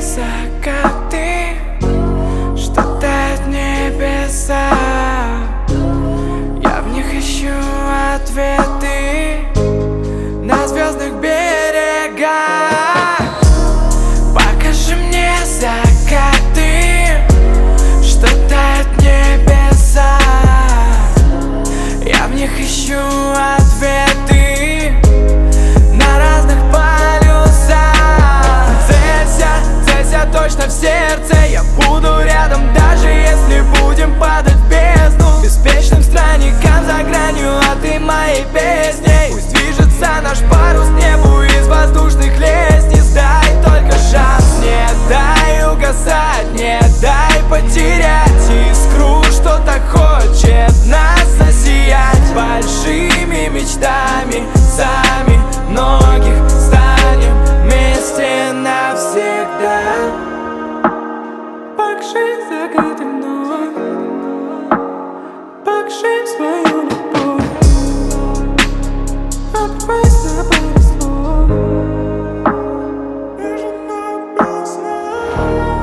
закаты, что тают небеса. Я в них ищу ответы на звездных берегах. Покажи мне закаты, что тают небеса. Я в них ищу ответы на разных полюсах. Целься точно в сердце, я буду рядом, даже если будем падать в бездну. Беспечным странникам за гранью, а ты моей песней. Пусть движется наш парус к небу из воздушных лестниц. Дай только шанс, не дай угасать, не дай потерять искру, что так хочет нас засиять. Большими мечтами сами многих станем вместе навсегда. Покажи закаты вновь, покажи свою любовь, откройся на пару слов.